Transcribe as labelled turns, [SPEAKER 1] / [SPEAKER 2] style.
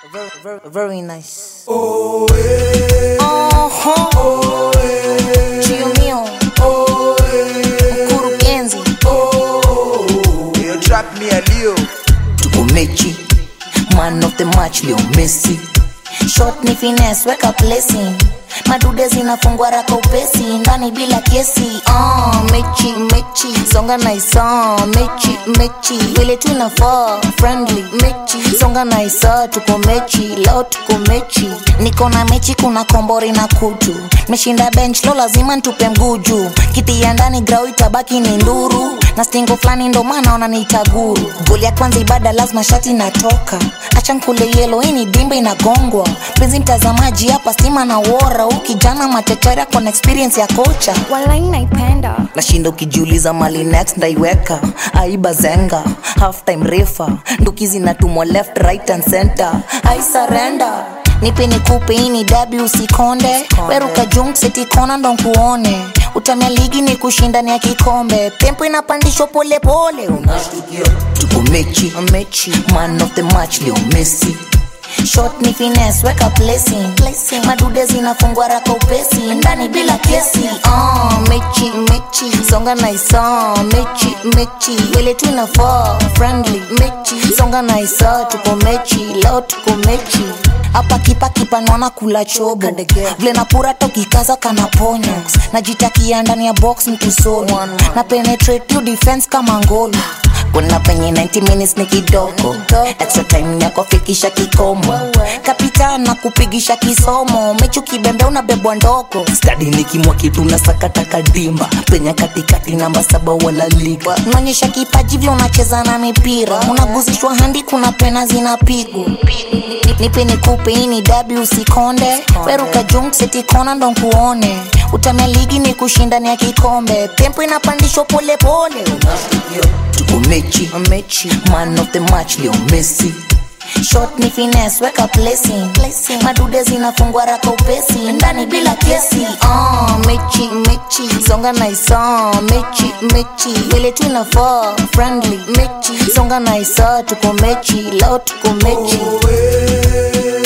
[SPEAKER 1] Very nice.
[SPEAKER 2] Oh, eh. Oh, eh.
[SPEAKER 1] Chio mio.
[SPEAKER 2] Oh, eh.
[SPEAKER 1] Mkurugenzi.
[SPEAKER 2] Oh, you trap me a Leo.
[SPEAKER 1] Tuko mechi. Man of the match Leo Messi. Shot ni finesse, weka placing. Madude zinafungwa raka upesi, ndani bila kesi. Mechi, songa nice. Mechi, vile tunafaa, friendly. Mechi, songa nice, tuko mechi, leo tuko mechi. Niko na mechi, kuna kombori na kutu. Meshinda bench, lo lazima ntupe mguju. Kiti ya ndani grau itabaki ni nduru. Na stingo flani ndo maana wananiita guru. Goli ya kwanza ibada lazima shati natoka. Acha nkule yellow, hii ni dimba inagongwa. Penzi mtazamaji hapa stima na wora. Ukijana matetera kwa experience ya kocha.
[SPEAKER 3] Walai naipenda.
[SPEAKER 1] Nashinda ukijiuliza mali next ndaiweka. Aiba zenga, half time refa. Ndukizi natumwa left, right and center. I surrender. Nipe nikupe hii ni W usikonde. Weruka junk seti kona ndo nkuone. Utamia ligi ni kushindani ya kikombe. Tempo inapandishwa pole pole. Unashtukia tuko mechi. Man of the match Leo Messi. Shot ni finesse, weka placing. Madude zinafungwa raka upesi, ndani bila kesi. Mechi, songa nice. Mechi, wele tunafaa, friendly. Mechi, songa nice, tuko mechi, leo tuko mechi. Hapa kipa naona kula chobo. Vile napura toki kaza kana ponyo. Najitakia ndani ya box mtu solo. Na penetrate you defense kama ngolo. Kuna penye 90 minutes ni kidogo. Extra time yako fikisha kikomo. Kapitan na kupigisha kisomo. Mechu kibembe unabebwa ndoko. Study nikimwa kitu na sakata kadimba. Penya katikati namba 7 wala liga. Unaonyesha kipaji vile unacheza na mipira. Unaguzishwa handi kuna pena zinapigwa. Nipe nikupe hii ni W usikonde. Weruka junk seti kona ndo nkuone. Utamia ligi ni kushindani ya kikombe. Tempo inapandishwa pole pole. Tuko mechi. Man of the match Leo Messi. Shot ni finesse, weka placing. Madude zinafungwa raka upesi, ndani bila kesi. Mechi, songa nice. Mechi, vile tunafaa, friendly. Mechi, songa nice, tuko mechi, leo tuko mechi.
[SPEAKER 2] Oh, eh.